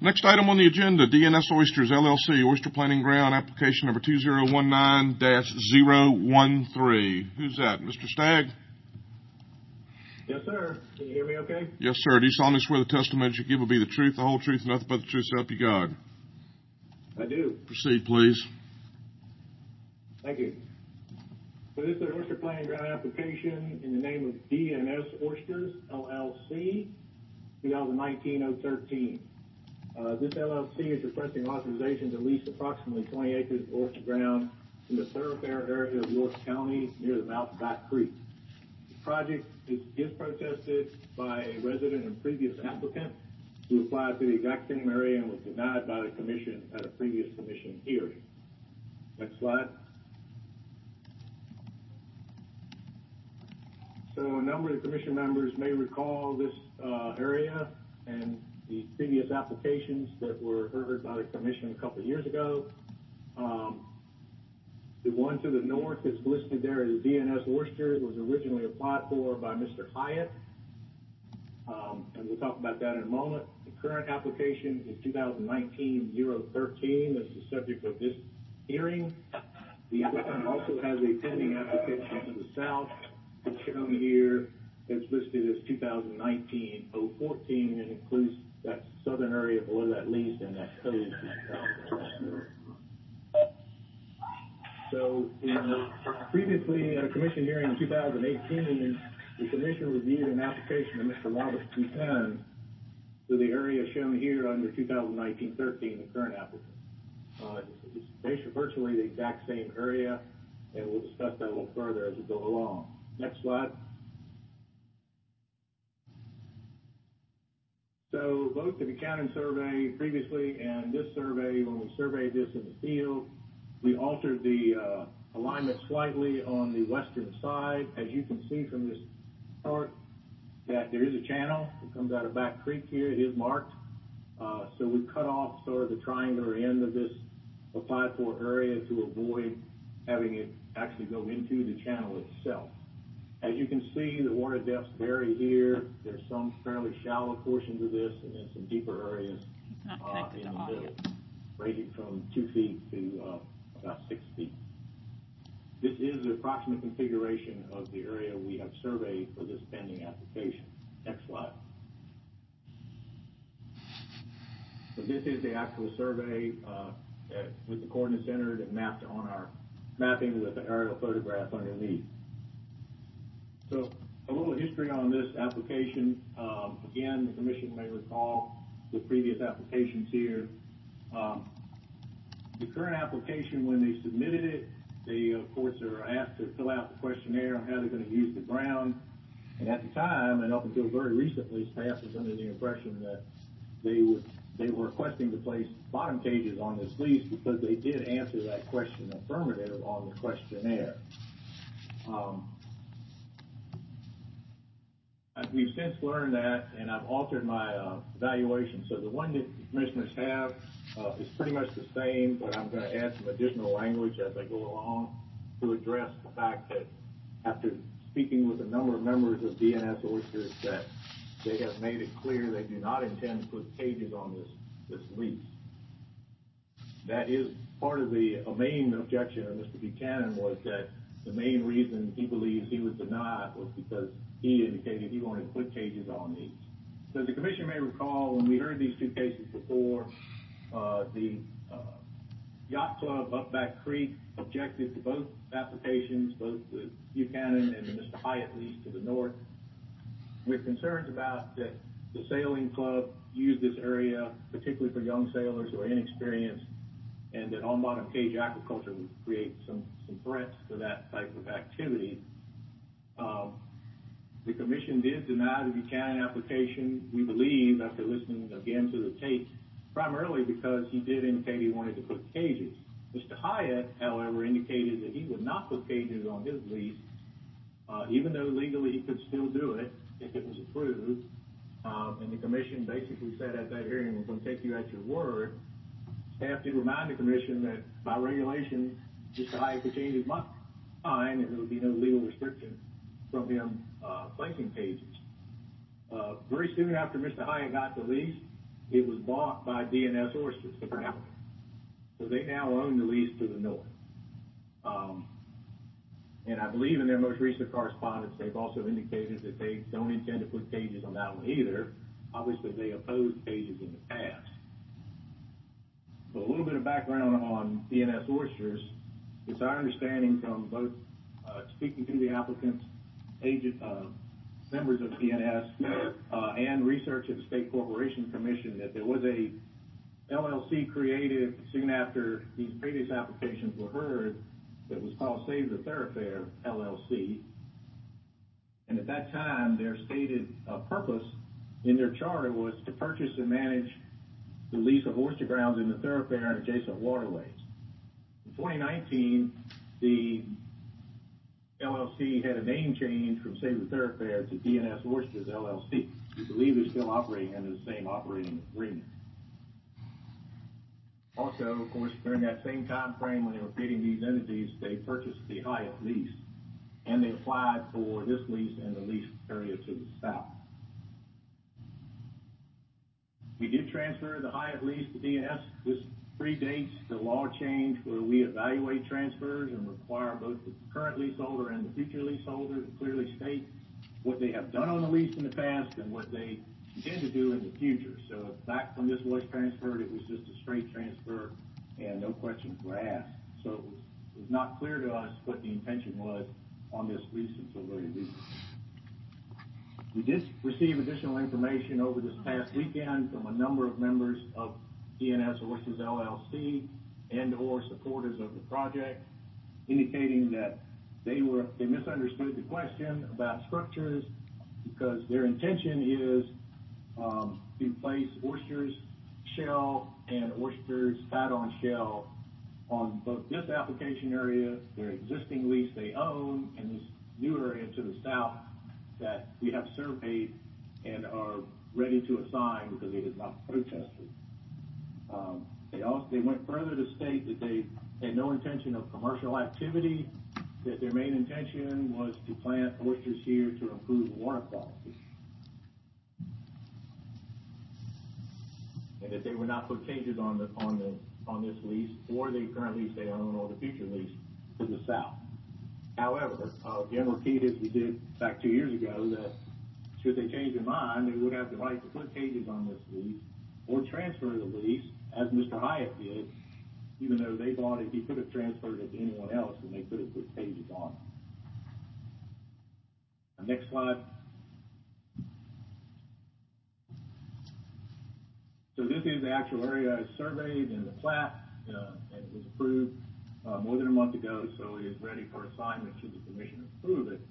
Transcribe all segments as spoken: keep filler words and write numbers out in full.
Next item on the agenda, D N S Oysters, L L C, Oyster Planting Ground, application number two zero one nine dash zero one three. Who's that? Mister Stagg? Yes, sir. Can you hear me okay? Yes, sir. Do you solemnly swear the testimony you give will be the truth, the whole truth, and nothing but the truth, so help you God? I do. Proceed, please. Thank you. So this is an oyster planting ground application in the name of D N S Oysters, L L C, twenty nineteen oh thirteen. Uh, this L L C is requesting authorization to lease approximately twenty acres of oyster ground in the thoroughfare area of York County near the mouth of Back Creek. The project is, is protested by a resident and previous applicant who applied to the exact same area and was denied by the commission at a previous commission hearing. Next slide. So a number of the commission members may recall this uh, area and the previous applications that were heard by the commission a couple of years ago. Um, the one to the north that's listed there as D N S Oyster was originally applied for by Mister Hyatt, um, and we'll talk about that in a moment. The current application is two thousand nineteen oh thirteen. That's the subject of this hearing. The applicant also has a pending application to the south. It's shown here. It's listed as two thousand nineteen oh fourteen and includes that southern area below that lease and that code. So in, previously at a commission hearing in two thousand eighteen, the commission reviewed an application of Mister Robert Buchanan to the area shown here under two thousand nineteen thirteen, the current applicant. Uh, it's, it's basically virtually the exact same area, and we'll discuss that a little further as we go along. Next slide. So both the Buchanan survey previously and this survey, when we surveyed this in the field, we altered the uh, alignment slightly on the western side. As you can see from this chart, that there is a channel that comes out of Back Creek here. It is marked. Uh, so we cut off sort of the triangular end of this applied for area to avoid having it actually go into the channel itself. As you can see, the water depths vary here. There's some fairly shallow portions of this and then some deeper areas uh, in the middle, ranging from two feet to uh, about six feet. This is the approximate configuration of the area we have surveyed for this pending application. Next slide. So this is the actual survey uh, with the coordinates entered and mapped on our mapping with the aerial photograph underneath. So a little history on this application. Um, again, the commission may recall the previous applications here. Um, the current application, when they submitted it, they, of course, are asked to fill out the questionnaire on how they're going to use the ground. And at the time, and up until very recently, staff was under the impression that they would they were requesting to place bottom cages on this lease because they did answer that question affirmative on the questionnaire. Um, We've since learned that, and I've altered my uh, evaluation. So the one that the commissioners have uh, is pretty much the same, but I'm going to add some additional language as I go along to address the fact that after speaking with a number of members of D N S Oysters, that they have made it clear they do not intend to put cages on this, this lease. That is part of the a main objection of Mister Buchanan was that the main reason he believes he was denied was because he indicated he wanted to put cages on these. So the commission may recall when we heard these two cases before, uh, the uh, Yacht Club up Back Creek objected to both applications, both the Buchanan and the Mister Hyatt lease to the north, with concerns about that the sailing club used this area, particularly for young sailors who are inexperienced, and that on-bottom cage aquaculture would create some, some threats to that type of activity. Um, the commission did deny the Buchanan application, we believe, after listening again to the tape, primarily because he did indicate he wanted to put cages. Mister Hyatt, however, indicated that he would not put cages on his lease, uh, even though legally he could still do it if it was approved. Um, and the commission basically said at that hearing, we're going to take you at your word. Staff did remind the commission that by regulation, Mister Hyatt could change his mind and there would be no legal restriction from him uh, placing cages. Uh, very soon after Mister Hyatt got the lease, it was bought by D N S Oysters, the company. So they now own the lease to the north. Um, and I believe in their most recent correspondence, they've also indicated that they don't intend to put cages on that one either. Obviously, they opposed cages in the past. So a little bit of background on D N S Oysters. It's our understanding from both uh, speaking to the applicants, agent, uh, members of D N S, uh, and research at the State Corporation Commission that there was a L L C created soon after these previous applications were heard that was called Save the Thoroughfare L L C. And at that time, their stated uh, purpose in their charter was to purchase and manage the lease of oyster grounds in the thoroughfare and adjacent waterways. In twenty nineteen, the L L C had a name change from Save the Thoroughfare to D N S Oysters L L C. We believe they're still operating under the same operating agreement. Also, of course, during that same time frame when they were creating these entities, they purchased the Hyatt lease, and they applied for this lease and the lease area to the south. We did transfer the Hyatt lease to D N S. This predates the law change where we evaluate transfers and require both the current leaseholder and the future leaseholder to clearly state what they have done on the lease in the past and what they intend to do in the future. So back when this was transferred, it was just a straight transfer and no questions were asked. So it was, it was not clear to us what the intention was on this lease until very recently. We did receive additional information over this past weekend from a number of members of D N S Oysters L L C and or supporters of the project, indicating that they were they misunderstood the question about structures because their intention is um, to place oysters shell and oysters fat on shell on both this application area, their existing lease they own, and this new area to the south that we have surveyed and are ready to assign because it is not protested. Um, they also they went further to state that they had no intention of commercial activity, that their main intention was to plant oysters here to improve water quality, and that they would not put cages on the on the on this lease or the current lease they own or the future lease to the south. However, uh, General Key, as we did back two years ago, that should they change their mind, they would have the right to put cages on this lease or transfer the lease, as Mister Hyatt did, even though they bought it, he could have transferred it to anyone else and they could have put cages on it. Next slide. So this is the actual area as surveyed and the plat, uh, and it was approved uh, more than a month ago, so it is ready for assignment should the commission approve it.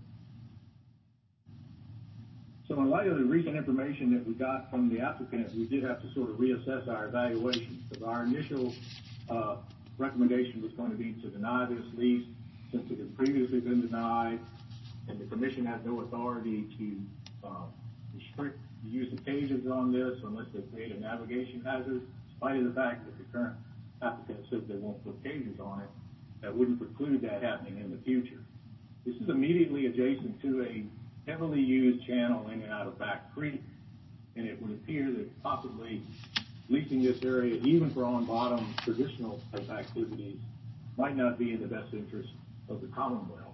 So in light of the recent information that we got from the applicant, we did have to sort of reassess our evaluation. So our initial uh, recommendation was going to be to deny this lease since it had previously been denied, and the commission has no authority to uh, restrict the use of cages on this unless they create a navigation hazard, in spite of the fact that the current applicant says they won't put cages on it. That wouldn't preclude that happening in the future. This is immediately adjacent to a heavily used channel in and out of Back Creek, and it would appear that possibly leasing this area, even for on-bottom traditional type activities, might not be in the best interest of the Commonwealth.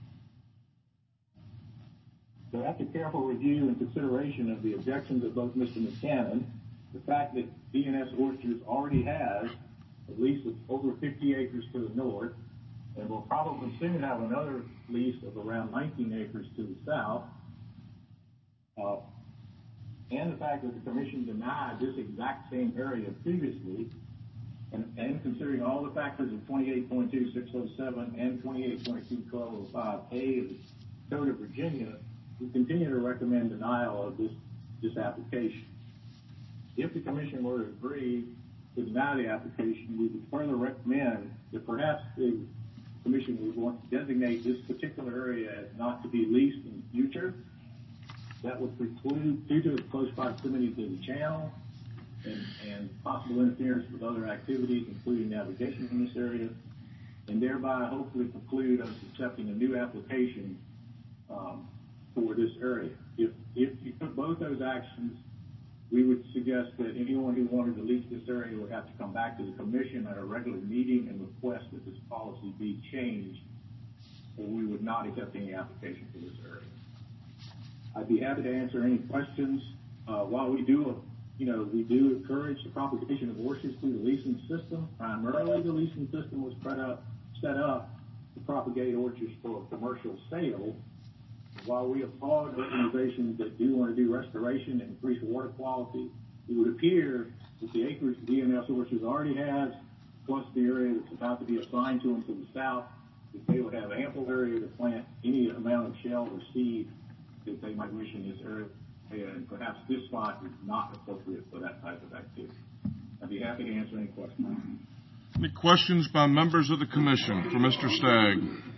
So after careful review and consideration of the objections of both Mister McCannon, the fact that D N S Oysters already has a lease of over fifty acres to the north, and will probably soon have another lease of around nineteen acres to the south, uh, and the fact that the commission denied this exact same area previously, and, and considering all the factors of twenty-eight point two six oh seven and twenty-eight point two twelve oh five A of the Code of Virginia, we continue to recommend denial of this, this application. If the commission were to agree to deny the application, we would further recommend that perhaps the commission would want to designate this particular area as not to be leased in the future. That would preclude, due to its close proximity to the channel and, and possible interference with other activities, including navigation in this area, and thereby hopefully preclude us accepting a new application um, for this area. If, if you took both those actions, we would suggest that anyone who wanted to lease this area would have to come back to the commission at a regular meeting and request that this policy be changed, or we would not accept any application for this area. I'd be happy to answer any questions. Uh, while we do, you know, we do encourage the propagation of orchards through the leasing system. Primarily, the leasing system was set up, set up to propagate orchards for commercial sale. While we applaud organizations that do want to do restoration and increase water quality, it would appear that the acreage D N S Orchards already has, plus the area that's about to be assigned to them to the south, that they would have ample area to plant any amount of shell or seed that they might wish in this area, and perhaps this spot is not appropriate for that type of activity. I'd be happy to answer any questions. Any questions by members of the commission for Mister Stagg?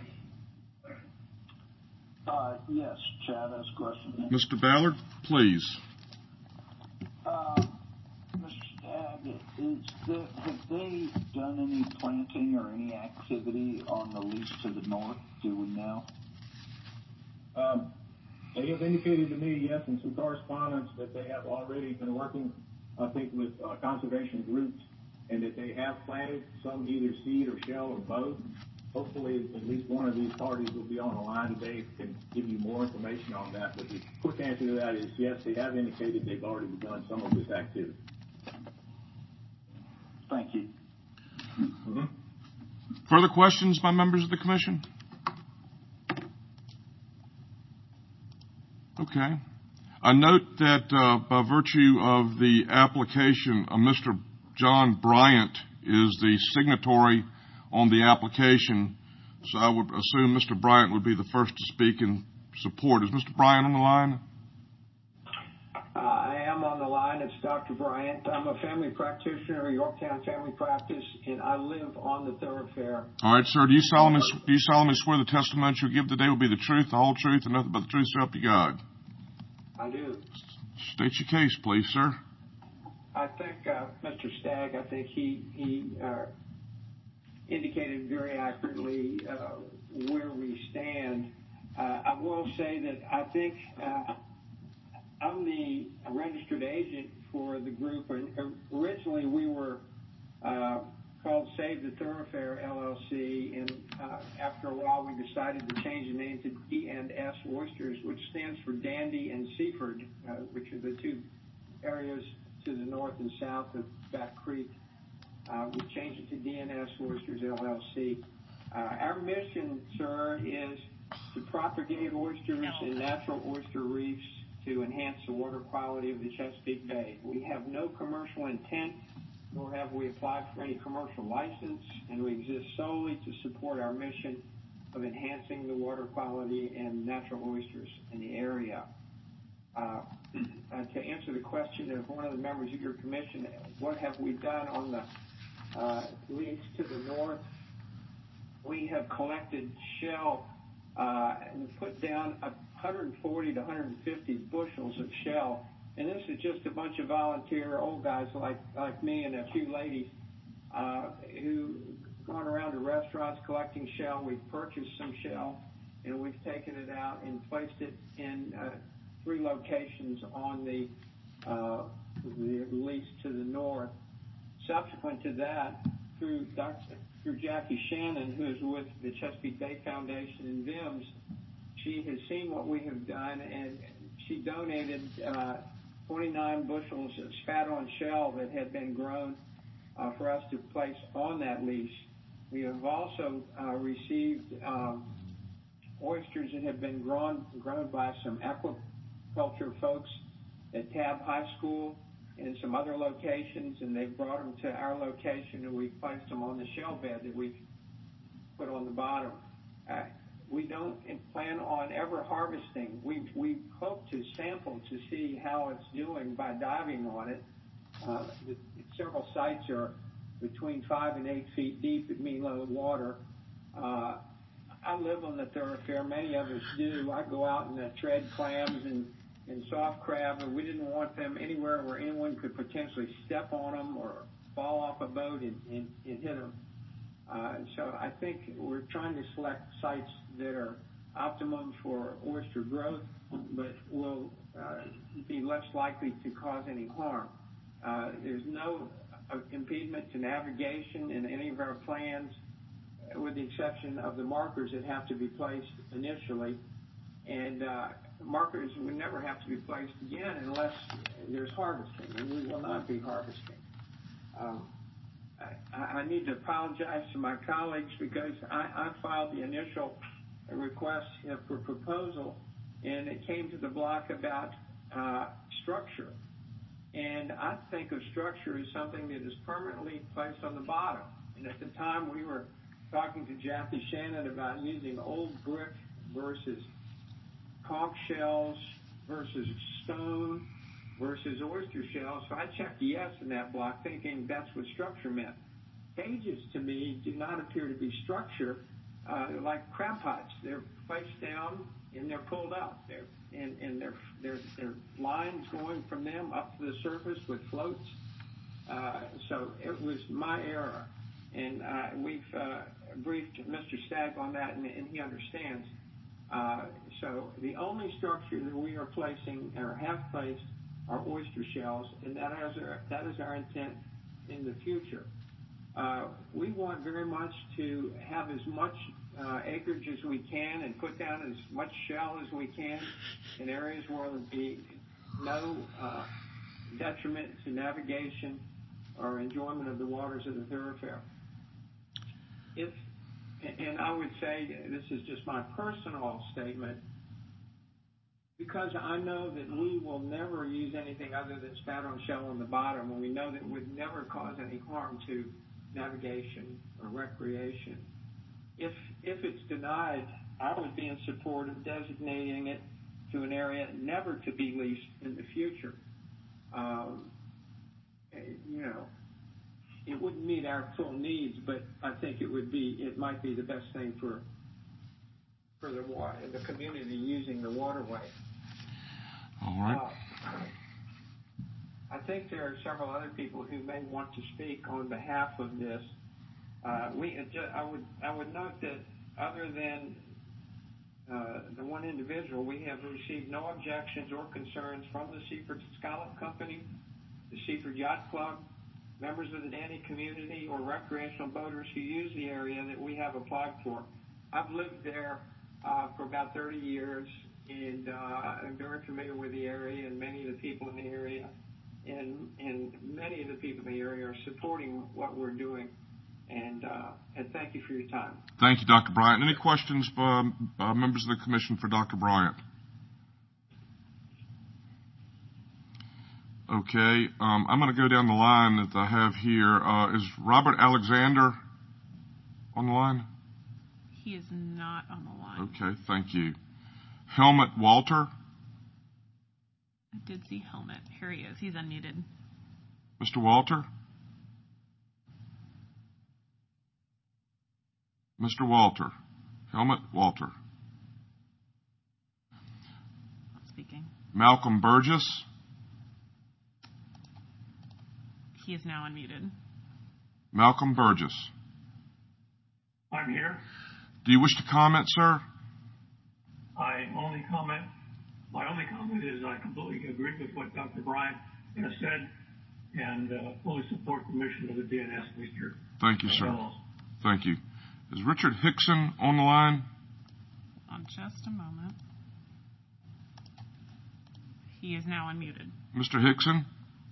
Uh, yes, Chad has a question. Mister Ballard, please. Uh, Mister Stagg, is the, have they done any planting or any activity on the lease to the north? Do we know? Um, they have indicated to me, yes, in some correspondence, that they have already been working, I think, with uh, conservation groups, and that they have planted some either seed or shell or both. Hopefully, at least one of these parties will be on the line today and give you more information on that. But the quick answer to that is yes, they have indicated they've already begun some of this activity. Thank you. Mm-hmm. Further questions by members of the commission? Okay. I note that uh, by virtue of the application, uh, Mister John Bryant is the signatory on the application, so I would assume Mister Bryant would be the first to speak in support. Is Mister Bryant on the line? Uh, I am on the line. It's Doctor Bryant. I'm a family practitioner, Yorktown Family Practice, and I live on the thoroughfare. All right, sir. Do you solemnly do you solemnly swear the testimony you'll give today will be the truth, the whole truth, and nothing but the truth, so help you God? I do. State your case, please, sir. I think uh, Mister Stagg, I think he he uh, indicated very accurately uh, where we stand. Uh, I will say that I think uh, I'm the registered agent for the group. And originally, we were uh, called Save the Thoroughfare L L C, and uh, after a while, we decided to change the name to D and S Oysters, which stands for Dandy and Seaford, uh, which are the two areas to the north and south of Back Creek. Uh, we changed it to D and S Oysters L L C. Uh, our mission, sir, is to propagate oysters and natural oyster reefs to enhance the water quality of the Chesapeake Bay. We have no commercial intent, nor have we applied for any commercial license, and we exist solely to support our mission of enhancing the water quality and natural oysters in the area. Uh, uh, to answer the question of one of the members of your commission, what have we done on the uh, lease to the north? We have collected shell uh, and put down one hundred forty to one hundred fifty bushels of shell. And this is just a bunch of volunteer old guys like, like me and a few ladies uh, who gone around to restaurants collecting shell. We've purchased some shell, and we've taken it out and placed it in uh, three locations on the, uh, the lease to the north. Subsequent to that, through Doctor through Jackie Shannon, who is with the Chesapeake Bay Foundation in V I M S, she has seen what we have done, and she donated uh, twenty-nine bushels of spat-on shell that had been grown uh, for us to place on that lease. We have also uh, received um, oysters that have been grown grown by some aquaculture folks at Tabb High School and some other locations, and they've brought them to our location, and we've placed them on the shell bed that we've put on the bottom. Uh, we don't plan on ever harvesting. We we hope to sample to see how it's doing by diving on it. Uh, the, several sites are between five and eight feet deep at mean level water. Uh, I live on the thoroughfare. Many of us do. I go out and uh, tread clams and, and soft crab, and we didn't want them anywhere where anyone could potentially step on them or fall off a boat and, and, and hit them. Uh, so I think we're trying to select sites that are optimum for oyster growth, but we'll uh, be less likely to cause any harm. Uh, there's no uh, impediment to navigation in any of our plans, with the exception of the markers that have to be placed initially. And uh, markers would never have to be placed again unless there's harvesting, and we will not be harvesting. Um, I, I need to apologize to my colleagues because I, I filed the initial request for proposal, and it came to the block about uh, structure. And I think of structure as something that is permanently placed on the bottom. And at the time, we were talking to Jackie Shannon about using old brick versus conch shells versus stone versus oyster shells. So I checked yes in that block, thinking that's what structure meant. Cages, to me, do not appear to be structure. Uh, they're like crab pots. They're placed down and they're pulled up. They're, and and they're, they're, they're lines going from them up to the surface with floats. Uh, so it was my error. And uh, we've uh, briefed Mister Stagg on that, and, and he understands. Uh, so the only structure that we are placing or have placed are oyster shells, and that is our, that is our intent in the future. Uh, we want very much to have as much uh, acreage as we can and put down as much shell as we can in areas where there will be no uh, detriment to navigation or enjoyment of the waters of the thoroughfare. If, and I would say, this is just my personal statement, because I know that we will never use anything other than spat on shell on the bottom, and we know that it would never cause any harm to navigation or recreation. If if it's denied, I would be in support of designating it to an area never to be leased in the future. Um, you know, it wouldn't meet our full needs, but I think it would be, it might be the best thing for for the water, the community using the waterway. All right. Uh, I think there are several other people who may want to speak on behalf of this. Uh, we, I would, I would note that other than uh, the one individual, we have received no objections or concerns from the Seaford Scallop Company, the Seaford Yacht Club, members of the Danny community, or recreational boaters who use the area that we have applied for. I've lived there uh, for about thirty years, and uh, I'm very familiar with the area and many of the people in the area. And, and many of the people in the area are supporting what we're doing. And, uh, and thank you for your time. Thank you, Doctor Bryant. Any questions, uh, uh, members of the commission, for Doctor Bryant? Okay, um, I'm going to go down the line that I have here. Uh, is Robert Alexander on the line? He is not on the line. Okay, thank you. Helmut Walter? I did see Helmut. Here he is. He's unmuted. Mister Walter? Mister Walter. Helmut Walter. Not speaking. Malcolm Burgess? He is now unmuted. Malcolm Burgess. I'm here. Do you wish to comment, sir? I only comment, my only comment is I completely agree with what Doctor Bryant has said and uh, fully support the mission of the D N S Leader. Thank you, sir. Thank you. Is Richard Hickson on the line? On just a moment. He is now unmuted. Mister Hickson?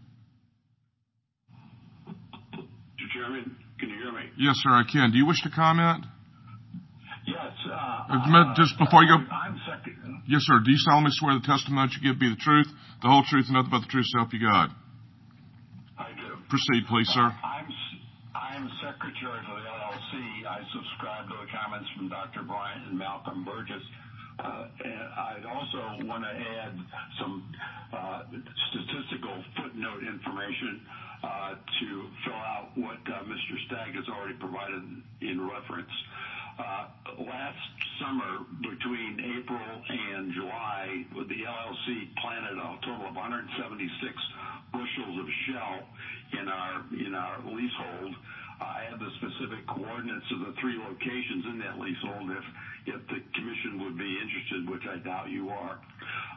Mister Chairman, can you hear me? Yes, sir, I can. Do you wish to comment? Yes. Uh, uh, just before you go. I'm second. Yes, sir. Do you solemnly swear the testimony that you give be the truth, the whole truth, and nothing but the truth, so help you God? I do. Proceed, please, sir. Uh, I'm I'm secretary for the L L C. I subscribe to the comments from Doctor Bryant and Malcolm Burgess. Uh, and I'd also want to add some uh, statistical footnote information uh, to fill out what uh, Mister Stagg has already provided in reference. Uh, last summer, between April and July, the L L C planted a total of one hundred seventy-six bushels of shell in our in our leasehold. I have the specific coordinates of the three locations in that leasehold if if the commission would be interested, which I doubt you are.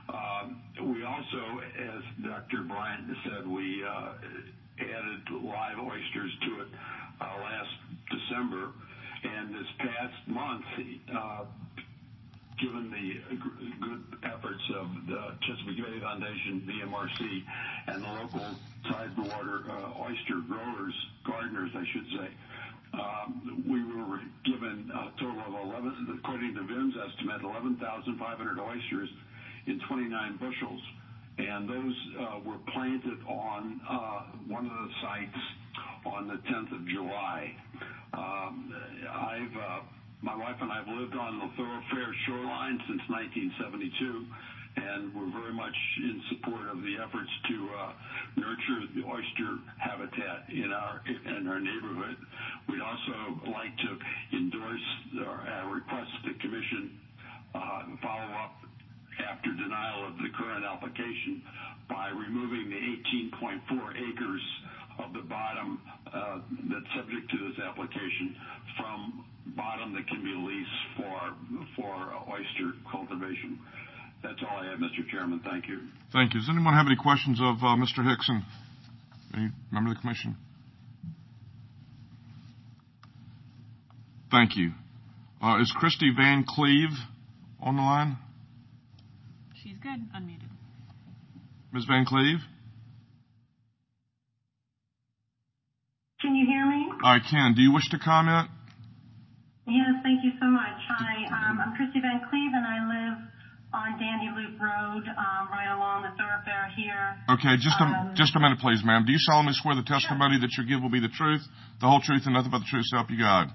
Um, we also, as Doctor Bryant said, we uh, added live oysters to it uh, last December, and this past month, uh, given the good efforts of the Chesapeake Bay Foundation, V M R C, and the local Tidewater uh, oyster growers, gardeners, I should say, um, we were given a total of eleven, according to V I M's estimate, eleven thousand five hundred oysters in twenty-nine bushels. And those uh, were planted on uh, one of the sites on the tenth of July. Um, I've, uh, my wife and I have lived on the Thoroughfare shoreline since nineteen seventy-two, and we're very much in support of the efforts to uh, nurture the oyster habitat in our in our neighborhood. We'd also like to endorse or uh, request the Commission uh, follow up after denial of the current application by removing the eighteen point four acres of the bottom uh, that's subject to this application from bottom that can be leased for for oyster cultivation. That's all I have, Mister Chairman. Thank you. Thank you. Does anyone have any questions of uh, Mister Hickson? Any member of the Commission? Thank you. Uh, is Christy Van Cleve on the line? She's good. Unmuted. Miz Van Cleve? Can you hear me? I can. Do you wish to comment? Yes, thank you so much. Hi, um, I'm Christy Van Cleve, and I live on Dandy Loop Road, um, right along the thoroughfare here. Okay, just a, um, just a minute, please, ma'am. Do you solemnly swear the testimony sure. that you give will be the truth, the whole truth, and nothing but the truth, so help you God?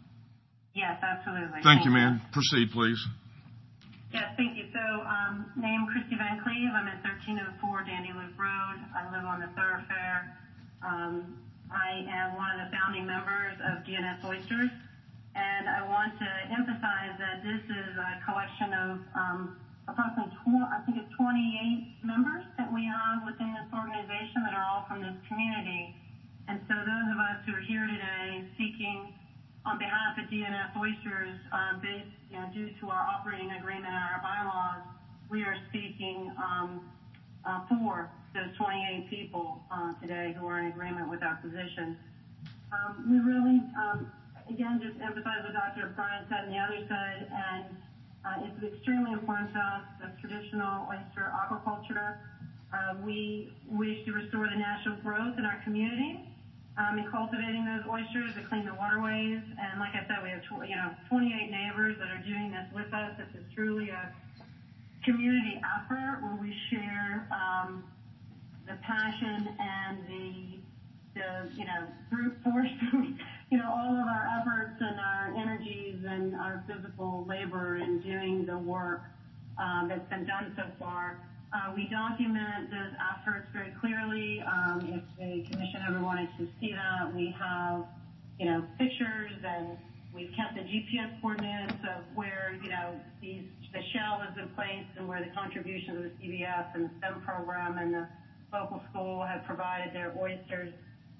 Yes, absolutely. Thank, thank you, ma'am. Proceed, please. Yes, thank you. So, um, name Christy Van Cleve. I'm at thirteen oh four Dandy Loop Road. I live on the thoroughfare. Um, I am one of the founding members of D N S Oysters, and I want to emphasize that this is a collection of um, approximately, tw- I think it's twenty-eight members that we have within this organization that are all from this community. And so those of us who are here today seeking on behalf of D N S Oysters, uh, based, you know, due to our operating agreement and our bylaws, we are speaking um, uh, for those twenty-eight people uh, today who are in agreement with our position. Um, we really, um, again, just emphasize what Doctor Bryant said on the other side, and uh, it's extremely important to us, the traditional oyster aquaculture. Uh, we wish to restore the natural growth in our community. Um, in cultivating those oysters to clean the waterways, and like I said, we have tw- you know twenty-eight neighbors that are doing this with us. This is truly a community effort where we share um, the passion and the the you know brute force, you know all of our efforts and our energies and our physical labor in doing the work um, that's been done so far. Uh, we document those efforts very clearly. Um, if the commission ever wanted to see that, we have, you know, pictures, and we've kept the G P S coordinates of where, you know, these, the shell is in place and where the contributions of the C B S and the STEM program and the local school have provided their oysters.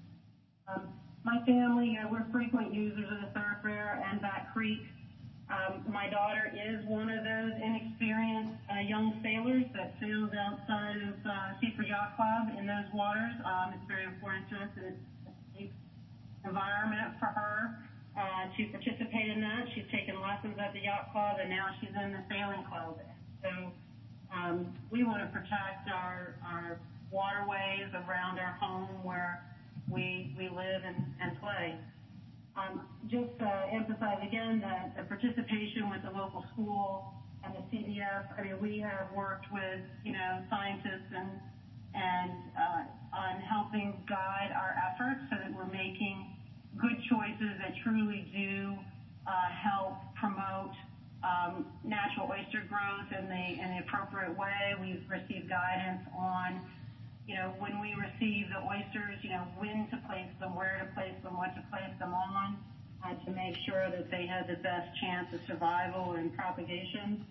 Um, my family, you know, we're frequent users of the thoroughfare and Back Creek. Um, my daughter is one of those inexperienced uh, young sailors that sails outside of uh, Seaford Yacht Club in those waters. Um, it's very important to us that it's a safe environment for her uh, to participate in that. She's taken lessons at the yacht club, and now she's in the sailing club. So um, we want to protect our, our waterways around our home where we we live and, and play. Um, just uh, emphasize again that the participation with the local school and the C B S. I mean, we have worked with you know scientists and and uh, on helping guide our efforts so that we're making good choices that truly do uh, help promote um, natural oyster growth in the in the appropriate way. We've received guidance on. You know, when we receive the oysters, you know, when to place them, where to place them, what to place them on, uh, to make sure that they have the best chance of survival and propagation.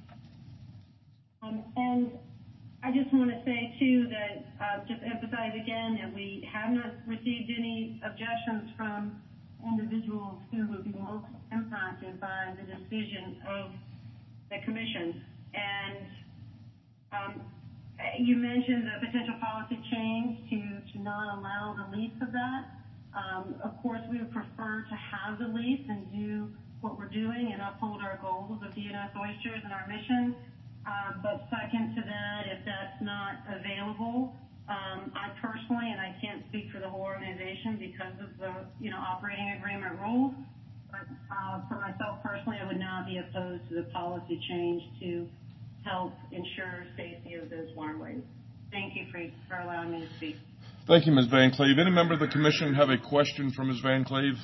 Um, and I just want to say, too, that uh, just emphasize again that we have not received any objections from individuals who would be most impacted by the decision of the commission. And Um, you mentioned the potential policy change to, to not allow the lease of that. Um, of course, we would prefer to have the lease and do what we're doing and uphold our goals of D N S Oysters and our mission. Uh, but second to that, if that's not available, um, I personally, and I can't speak for the whole organization because of the, you know, operating agreement rules, but uh, for myself personally, I would not be opposed to the policy change to help ensure safety of those waterways. Thank you for, for allowing me to speak. Thank you, Miz Van Cleve. Any member of the Commission have a question for Miz Van Cleve?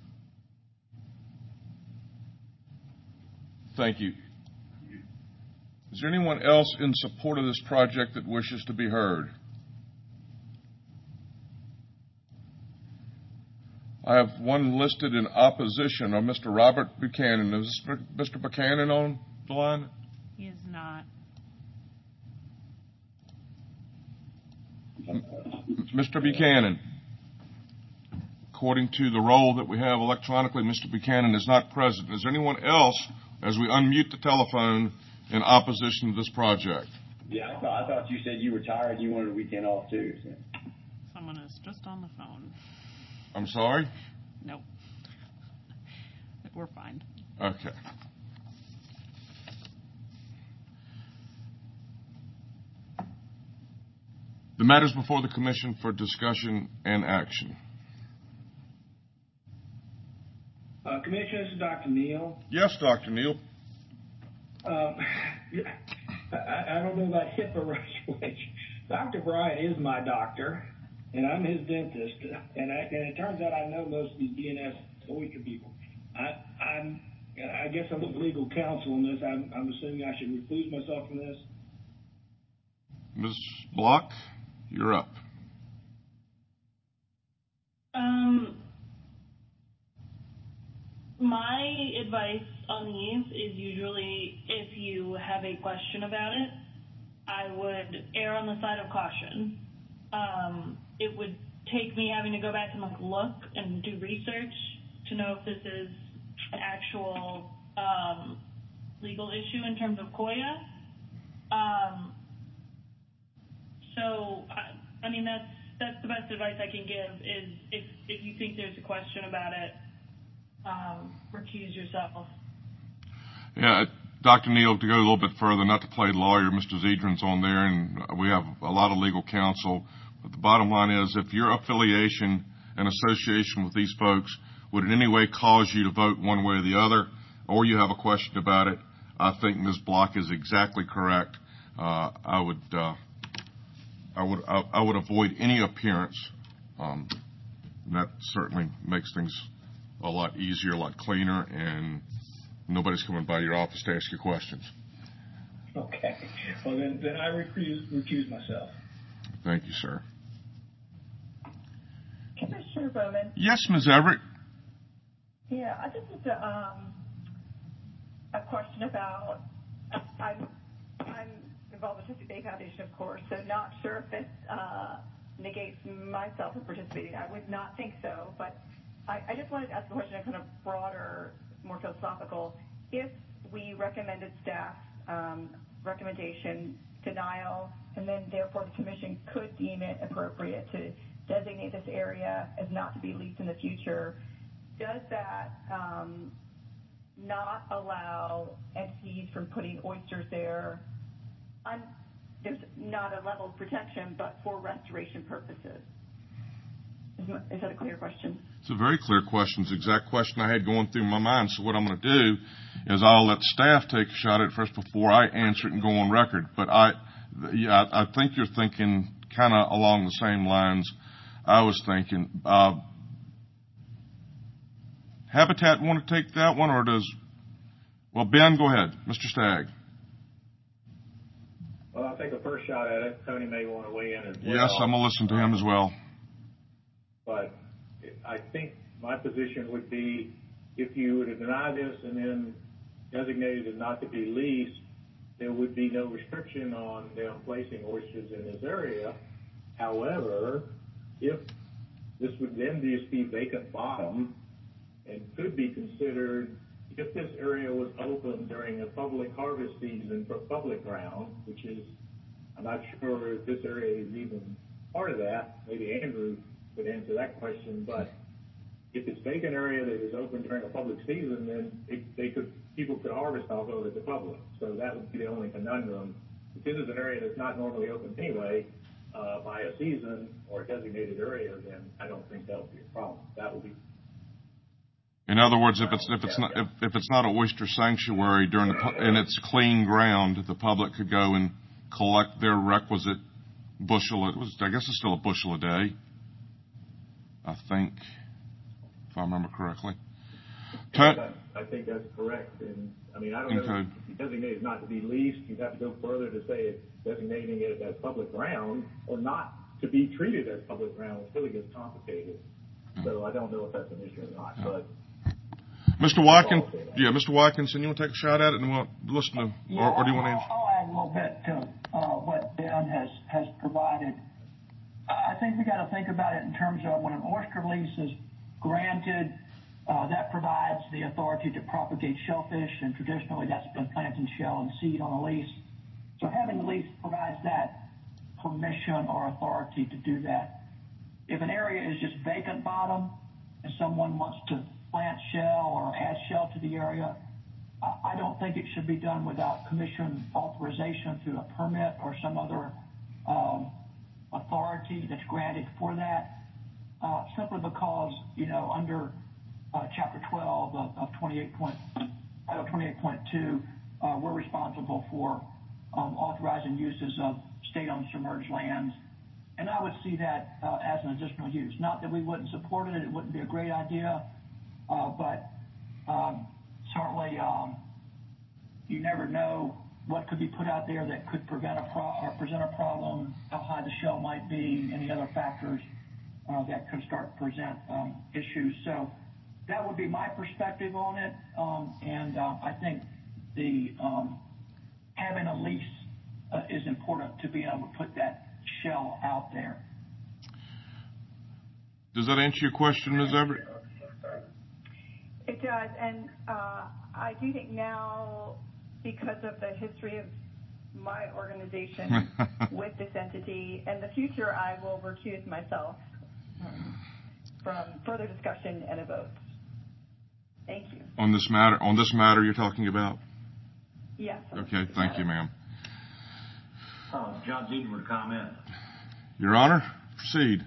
Thank you. Is there anyone else in support of this project that wishes to be heard? I have one listed in opposition of Mister Robert Buchanan. Is Mister Buchanan on the line? He is not. Mister Buchanan, according to the roll that we have electronically, Mister Buchanan is not present. Is there anyone else, as we unmute the telephone, in opposition to this project? Yeah, I thought, I thought you said you were tired and you wanted a weekend off too. So. Someone is just on the phone. I'm sorry? Nope. We're fine. Okay. The matter is before the Commission for discussion and action. Uh, Commissioner, this is Doctor Neal. Yes, Doctor Neal. Um, I, I don't know about HIPAA regulation. Doctor Bryant is my doctor, and I'm his dentist. And, I, and it turns out I know most of these D N S oyster people. I, I'm, I guess I'm legal counsel on this. I'm, I'm assuming I should recluse myself from this. Miz Block, you're up. Um, my advice on these is usually if you have a question about it, I would err on the side of caution. Um, it would take me having to go back and like look and do research to know if this is an actual um, legal issue in terms of C O Y A. Um, so, I, I mean, that's that's the best advice I can give is if, if you think there's a question about it, um, recuse yourself. Yeah, Doctor Neal, to go a little bit further, not to play lawyer, Mister Zedrin's on there, and we have a lot of legal counsel. But the bottom line is, if your affiliation and association with these folks would in any way cause you to vote one way or the other, or you have a question about it, I think Miz Block is exactly correct. Uh, I would, uh, I would, I, I would avoid any appearance. Um, and that certainly makes things a lot easier, a lot cleaner, and nobody's coming by your office to ask you questions. Okay. Well, then, then I recuse, recuse myself. Thank you, sir. Commissioner Bowman. Yes, Miz Everett. Yeah, I just have a, um, a question about, I'm, I'm involved with Chesapeake Bay Foundation, of course, so not sure if this uh, negates myself from participating. I would not think so, but I, I just wanted to ask a question, a kind of broader, more philosophical. If we recommended staff um, recommendation denial, and then therefore the Commission could deem it appropriate to designate this area as not to be leased in the future, does that um, not allow entities from putting oysters there? Un- there's not a level of protection, but for restoration purposes. Is, is that a clear question? It's a very clear question. It's the exact question I had going through my mind. So what I'm going to do is I'll let staff take a shot at it first before I answer it and go on record. But I, yeah, I think you're thinking kind of along the same lines I was thinking. Uh, Habitat want to take that one, or does? Well, Ben, go ahead, Mister Stagg. Well, I'll take a first shot at it. Tony may want to weigh in as well. Yes, I'm going to listen to him as well. But I think my position would be if you were to deny this and then designate it not to be leased, there would be no restriction on them placing oysters in this area. However, if this would then just be vacant bottom and could be considered, if this area was open during a public harvest season for public ground, which is I'm not sure if this area is even part of that. Maybe Andrew could answer that question, but if it's vacant area that is open during a public season, then it, they could people could harvest off of it to public. So that would be the only conundrum. If this is an area that's not normally open anyway uh, by a season or a designated area, then I don't think that would be a problem. That would be. In other words, if it's if it's not if, if it's not an oyster sanctuary during the and it's clean ground, the public could go and collect their requisite bushel. It was I guess it's still a bushel a day. I think, if I remember correctly. Yes, I, I think that's correct. And I mean, I don't okay. know if you designate it not to be leased. You'd have to go further to say it's designating it as public ground or not to be treated as public ground, which really gets complicated. Yeah. So I don't know if that's an issue or not. Yeah. But Mister Watkins, yeah, Mister Watkinson, you want to take a shot at it and we'll listen to, yeah, or, or do you want to answer? I'll add a little bit to uh, what Ben has, has provided. I think we got to think about it in terms of when an oyster lease is granted, uh, that provides the authority to propagate shellfish, and traditionally that's been planting shell and seed on a lease. So having the lease provides that permission or authority to do that. If an area is just vacant bottom and someone wants to plant shell or add shell to the area, I don't think it should be done without commission authorization through a permit or some other um, authority that's granted for that, uh, simply because, you know, under uh, Chapter twelve of, of twenty-eight point two, uh, we're responsible for um, authorizing uses of state-owned submerged lands. And I would see that uh, as an additional use. Not that we wouldn't support it, it wouldn't be a great idea, uh, but um, certainly um, you never know what could be put out there that could prevent a pro- or present a problem, how high the shell might be, any other factors uh, that could start to present um, issues. So that would be my perspective on it, um, and uh, I think the um, having a lease uh, is important to being able to put that shell out there. Does that answer your question, Miz Everett? It does, and uh, I do think now, because of the history of my organization with this entity, in the future I will recuse myself um, from further discussion and a vote. Thank you. On this matter, on this matter you're talking about? Yes. Okay, thank you, ma'am. Uh, John Zeidman would comment. Your Honor, proceed.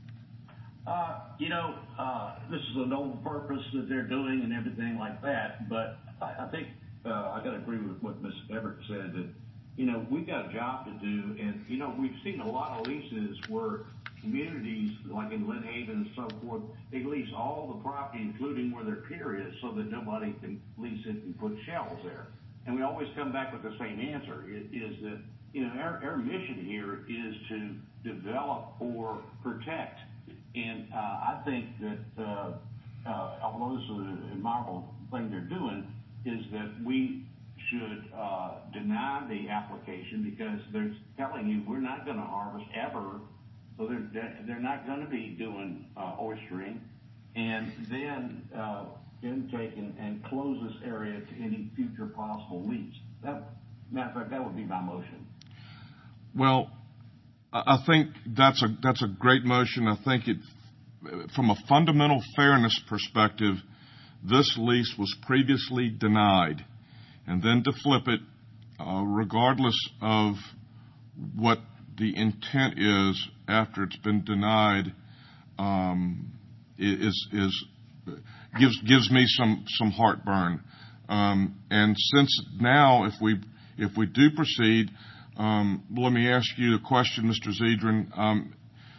Uh, you know, uh, this is a noble purpose that they're doing and everything like that, but I, I think uh, I got to agree with what Miz Everett said, that, you know, we've got a job to do, and, you know, we've seen a lot of leases where communities, like in Lynn Haven and so forth, they lease all the property, including where their pier is, so that nobody can lease it and put shells there. And we always come back with the same answer, it, is that, you know, our, our mission here is to develop or protect. And uh, I think that, uh, uh, although this is an admirable thing they're doing, is that we should uh, deny the application because they're telling you we're not going to harvest ever, so they're, they're not going to be doing uh, oystering, and then uh, then take and, and close this area to any future possible lease. That, matter of fact, that would be my motion. Well, I think that's a that's a great motion. I think it, from a fundamental fairness perspective, this lease was previously denied, and then to flip it, uh, regardless of what the intent is after it's been denied, um, is is gives gives me some some heartburn. Um, and since now, if we if we do proceed. Um, let me ask you a question, Mister Zeidman. Um,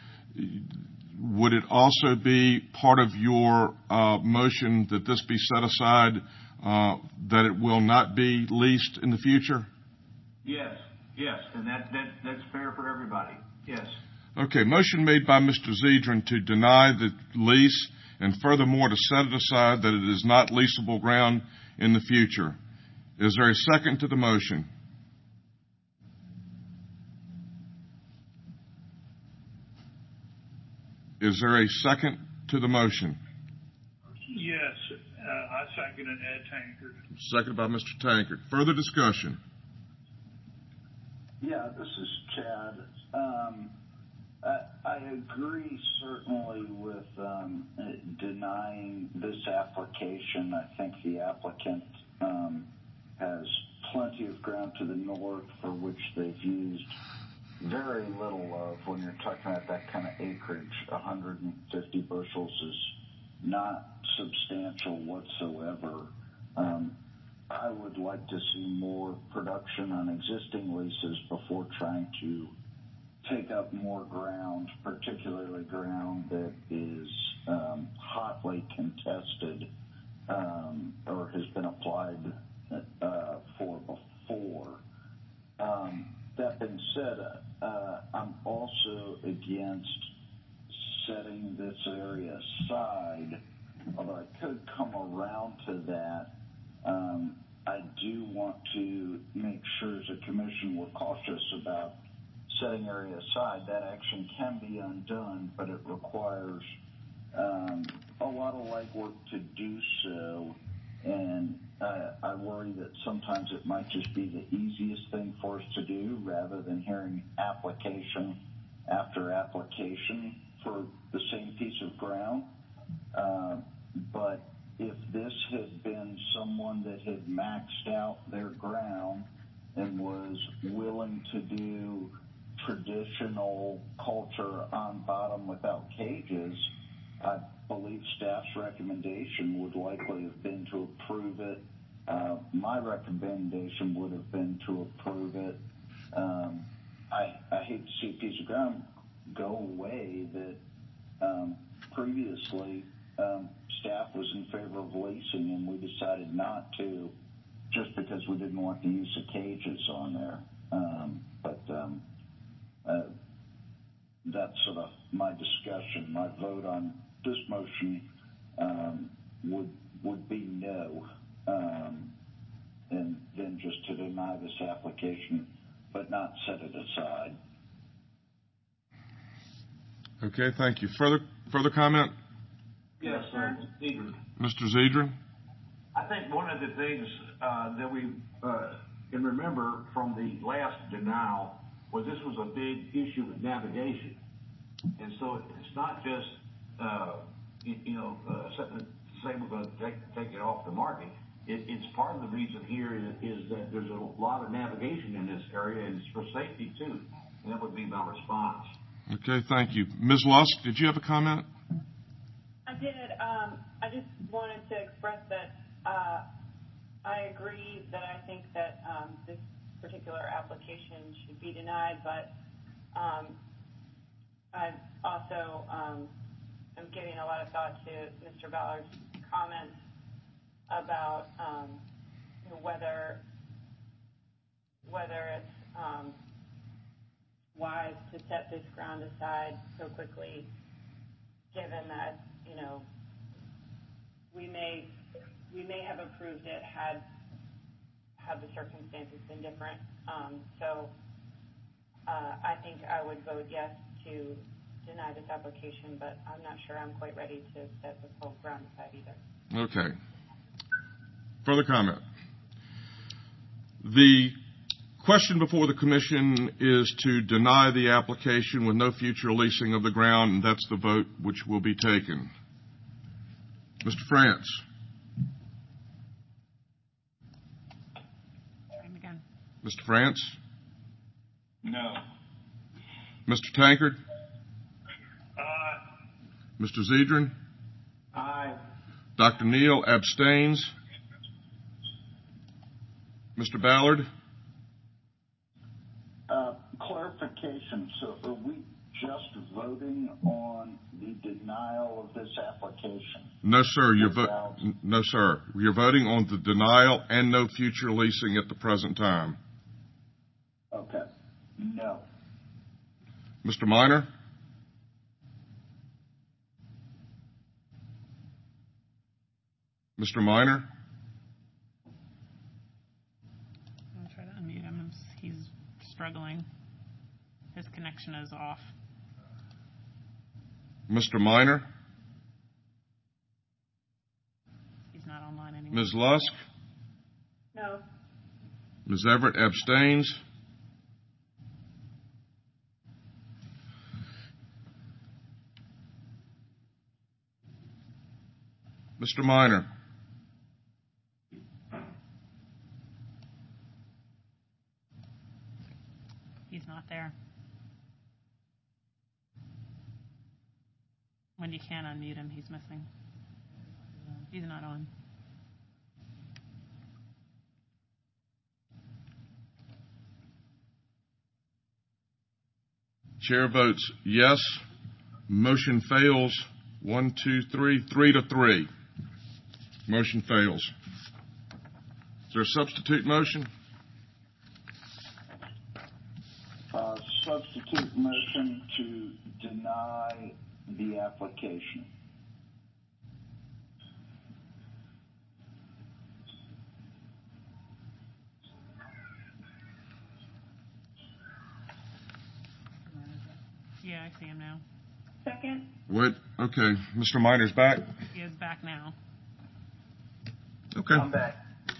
would it also be part of your uh, motion that this be set aside, uh, that it will not be leased in the future? Yes, yes, and that, that that's fair for everybody. Yes. Okay, motion made by Mister Zeidman to deny the lease and furthermore to set it aside that it is not leasable ground in the future. Is there a second to the motion? Is there a second to the motion? Yes, uh, I second it, Ed Tankard. Second by Mister Tankard. Further discussion? Yeah, this is Chad. Um, I, I agree certainly with um, denying this application. I think the applicant um, has plenty of ground to the north for which they've used very little of. When you're talking about that kind of acreage, one hundred fifty bushels is not substantial whatsoever. Um, I would like to see more production on existing leases before trying to take up more ground, particularly ground that is um, hotly contested um, or has been applied uh, for before. Um, that being said, uh, I'm also against setting this area aside, although I could come around to that. Um, I do want to make sure as a commission we're cautious about setting area aside. That action can be undone, but it requires um, a lot of legwork to do so, and uh, I worry that sometimes it might just be the easiest thing for us to do rather than hearing application after application for the same piece of ground. Uh, but if this had been someone that had maxed out their ground and was willing to do traditional culture on bottom without cages, I believe staff's recommendation would likely have been to approve it. Uh, my recommendation would have been to approve it. Um, I, I hate to see a piece of ground go away that um, previously um, staff was in favor of leasing, and we decided not to just because we didn't want the use of cages on there. Um, but um, uh, that's sort of my discussion. My vote on this motion um, would would be no, um, and then just to deny this application, but not set it aside. Okay, thank you. Further further comment? Yes, sir. Zedrin. Mister Zedrin? I think one of the things uh, that we uh, can remember from the last denial was this was a big issue with navigation. And so it's not just, uh, you, you know, uh, something to say we're going to take, take it off the market. It, it's part of the reason here is, is that there's a lot of navigation in this area, and it's for safety too. And that would be my response. Okay, thank you. Miz Lusk, did you have a comment? I did. Um, I just wanted to express that uh, I agree that I think that um, this particular application should be denied, but um, I also um, am giving a lot of thought to Mister Ballard's comments about um, you know, whether whether it's um, wise to set this ground aside so quickly, given that you know we may we may have approved it had had the circumstances been different. Um, so uh, I think I would vote yes to deny this application, but I'm not sure I'm quite ready to set this whole ground aside either. Okay. Further comment? The question before the commission is to deny the application with no future leasing of the ground, and that's the vote which will be taken. Mister France. Mister France? No. Mister Tankard? Aye. Mister Zedrin? Aye. Doctor Neal abstains. Mister Ballard? Uh, clarification. So are we just voting on the denial of this application? No, sir. You're vo- no, sir. You're voting on the denial and no future leasing at the present time. Okay. No. Mister Minor? Mister Minor? I'll try to unmute him. He's struggling. His connection is off. Mister Minor? He's not online anymore. Miz Lusk? No. Miz Everett abstains. Mister Minor. He's not there. When you can unmute him, he's missing. He's not on. Chair votes yes. Motion fails. One, two, three, three to three. Motion fails. Is there a substitute motion? Uh, substitute motion to deny the application. Yeah, I see him now. Second. What? Okay. Mister Minor's back? He is back now. Okay. I'm back.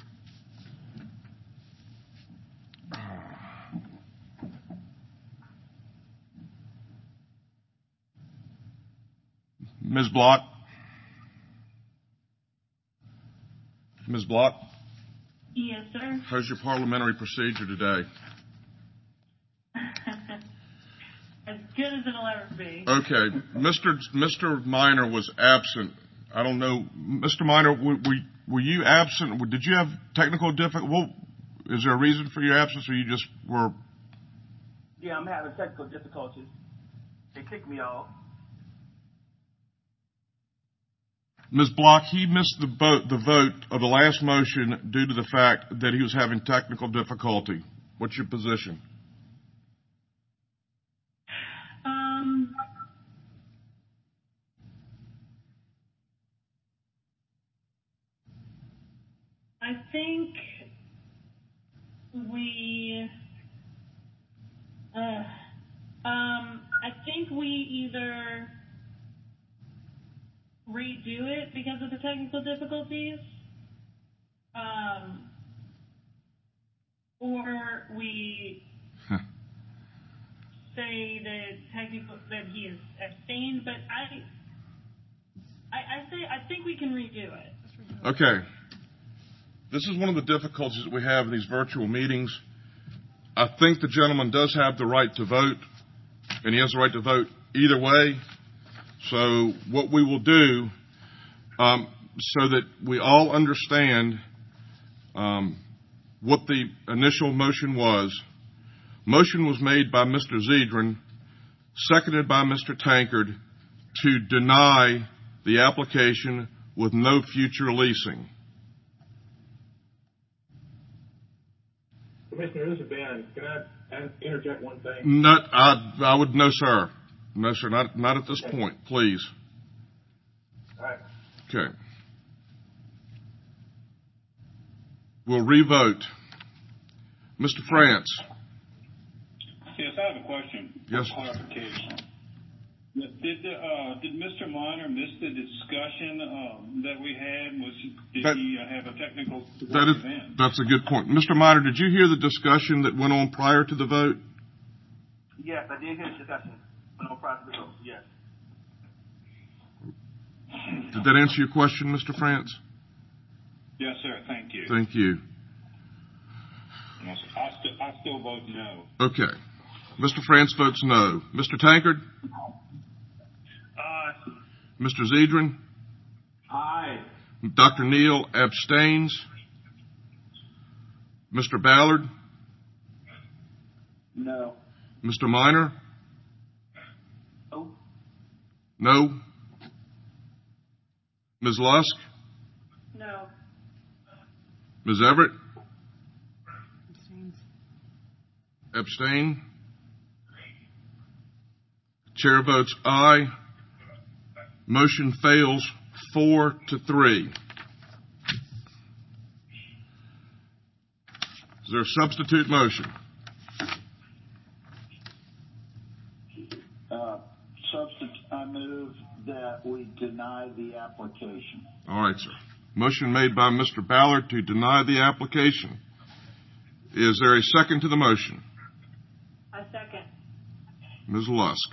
Miz Block? Miz Block? Yes, sir. How's your parliamentary procedure today? As good as it'll ever be. Okay. Mister Mister Minor was absent. I don't know. Mister Minor, were, were, were you absent? Did you have technical difficulty? Well, is there a reason for your absence, or you just were? Yeah, I'm having technical difficulties. They kicked me off. Miz Block, he missed the vote, the vote of the last motion due to the fact that he was having technical difficulty. What's your position? Um, I think we, uh, um, I think we either redo it because of the technical difficulties, um, or we say that technical that he is abstained. But I, I, I say I think we can redo it. Okay. This is one of the difficulties that we have in these virtual meetings. I think the gentleman does have the right to vote, and he has the right to vote either way. So what we will do, um, so that we all understand um, what the initial motion was, motion was made by Mister Zedrin, seconded by Mister Tankard, to deny the application with no future leasing. Commissioner, this is Ben. Can I interject one thing? Not, I, I would, no, sir. No, sir, not, not at this point, please. All right. Okay. We'll revote. Mister France. Yes, I have a question. Yes. For clarification. Did the, uh, did Mister Minor miss the discussion um, that we had? Was did that, he uh, have a technical that is, event? That's a good point. Mister Minor, did you hear the discussion that went on prior to the vote? Yes, I did hear the discussion went on prior to the vote. Yes. Did that answer your question, Mister France? Yes, sir. Thank you. Thank you. Yes, I, st- I still vote no. Okay. Mister France votes no. Mister Tankard? Aye. Mister Zedrin? Aye. Doctor Neal abstains. Mister Ballard? No. Mister Minor? No. No. Miz Lusk? No. Miz Everett? Abstains. Abstain. Chair votes aye. Motion fails four to three. Is there a substitute motion? Uh, substitute, I move that we deny the application. All right, sir. Motion made by Mister Ballard to deny the application. Is there a second to the motion? I second. Miz Lusk.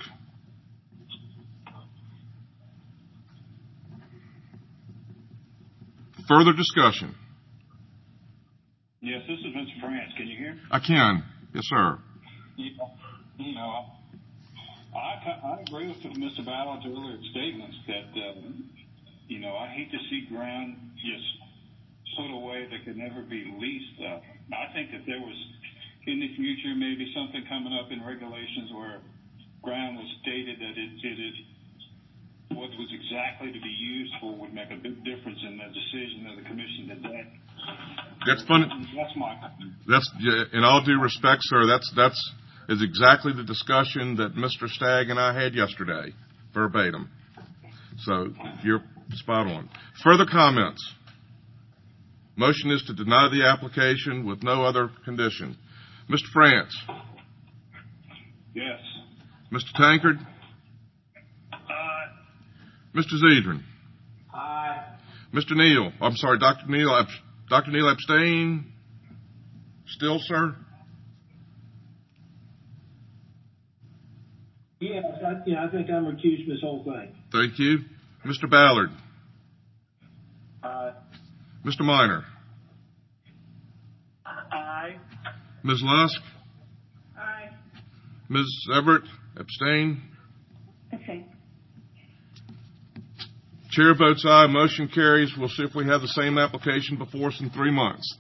Further discussion? Yes, this is Mister France. Can you hear me? I can. Yes, sir. You, you know, I, I agree with Mister Ballard's earlier statements that, uh, you know, I hate to see ground just put away that could never be leased. Uh, I think that there was, in the future, maybe something coming up in regulations where ground was stated that it, it is what was exactly to be used for would make a big difference in the decision of the commission today. That's funny. That's my. That's in all due respect, sir. That's that's is exactly the discussion that Mister Stagg and I had yesterday, verbatim. So you're spot on. Further comments? Motion is to deny the application with no other condition. Mister France? Yes. Mister Tankard? Aye. Mister Zedrin? Aye. Mister Neal? I'm sorry, Doctor Neal. Doctor Neal abstain? Still, sir? Yes, I, yeah, I think I'm recused from this whole thing. Thank you. Mister Ballard? Aye. Mister Minor? Aye. Miz Lusk? Aye. Miz Everett? Abstain? Okay. Chair votes aye. Motion carries. We'll see if we have the same application before us in three months.